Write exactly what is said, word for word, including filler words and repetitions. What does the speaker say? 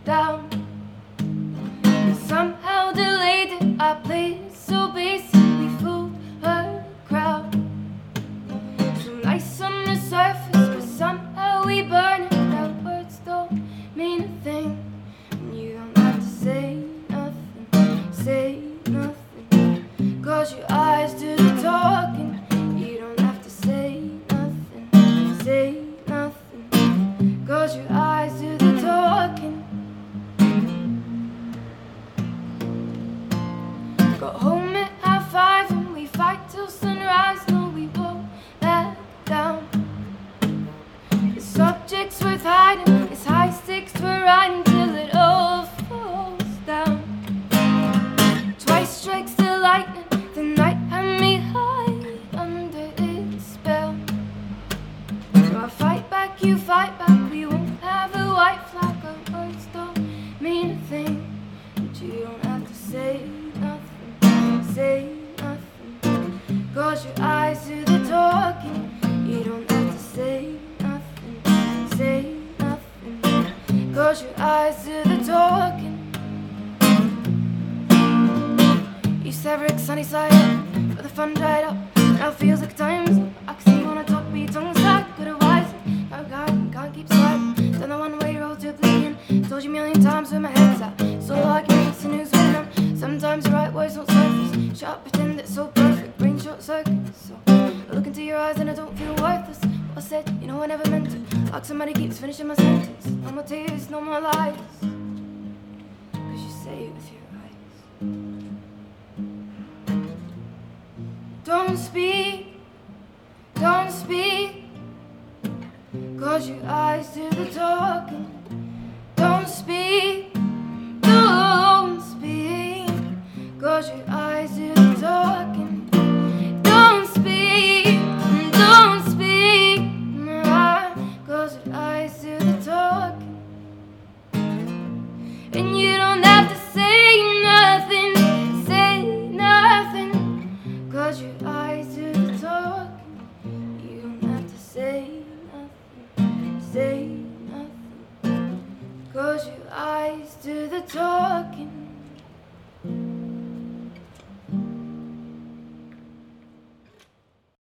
down. Somehow delayed it, I played it so basic, we fooled her crowd. So nice on the surface, but somehow we burn it. Our words don't mean a thing, and you don't have to say nothing, say nothing, cause your eyes do the talking. You don't have to say nothing, say nothing, cause your eyes do the talking. Got home at half five and we fight till sunrise. No, we won't back down. The subject's worth hiding, it's high stakes we're riding till it all falls down. Twice strikes the lightning, the night had me high under its spell. So I fight back, you fight back, we won't have a white flag. Our words don't mean a thing, but you don't have to say nothing, say nothing, cause your eyes do the talking. You don't have to say nothing, say nothing, cause your eyes do the talking. Used to have Rick sunny side up, but the fun dried up. Now it feels like time's up. I can see you on a top, but your tongue's tied. Good advice, oh God, can't keep sliding down the one-way road to oblivion. Told you a million times where my head's at. So arguments and who's winning. Sometimes the right words don't surface. Shut up, pretend it's so perfect. Brain short circuits. So I look into your eyes and I don't feel worthless. What I said, you know I never meant it. Like somebody keeps finishing my sentence. No more tears, no more lies, cause you say it with your eyes. Don't speak, don't speak, cause your eyes do the talking. Don't speak, don't speak, cause your eyes do the talking. Don't speak, don't speak, cause your eyes do the talking. And you don't have to say nothing, say nothing, cause your eyes do the talking. You don't have to say nothing, say nothing, cause your eyes do the talking.